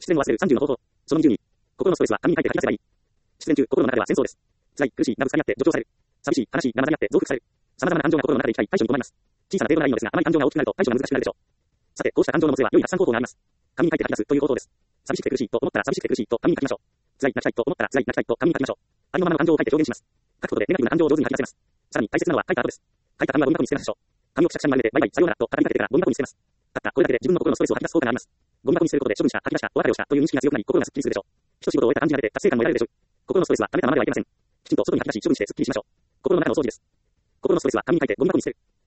失恋を忘れる30の方法。その2 12。心のストレスは紙に書いて吐き出せばいい。失恋中、心の中では戦争です。辛い、苦しい、なぶつかり合って助長される。寂しい、悲しい、生まり合って増幅される。様々な感情が心の中で生きたい対処に困ります。小さな程度ならいいのですが、あまり感情が大きくなると対処が難しくなるでしょう。さて、こうした感情のもつれは良い発散方法があります。紙に書いて吐き出すという方法です。寂しくて苦しいと思ったら寂しくて苦しいと紙に書きましょう。辛い、泣きたいと思ったら辛い、泣きたいと紙に書きましょう。ありのままの感情を書いて表現します。書くことでネガティブな感情を上手に吐き出せます。さらに大切なのは書いた後です。書いた紙はゴミ箱に捨てましょう。紙をくしゃくしゃに丸めてバイバイさようならと畳みかけてからゴミ箱に捨てます。たったこれだけで自分の心のストレスを吐き出す効果があります。ゴミ箱に捨てることで処分した、吐き出した、お別れをしたという認識が強くなり心がすっきりするでしょう。一仕事を終えた感じが出て達成感も得られるでしょう。心のストレスは溜めたままではいけません。きちんと外に吐き出し処分してすっきりしましょう。心の中の掃除です。心のストレスは紙に書いてゴミ箱に捨てる。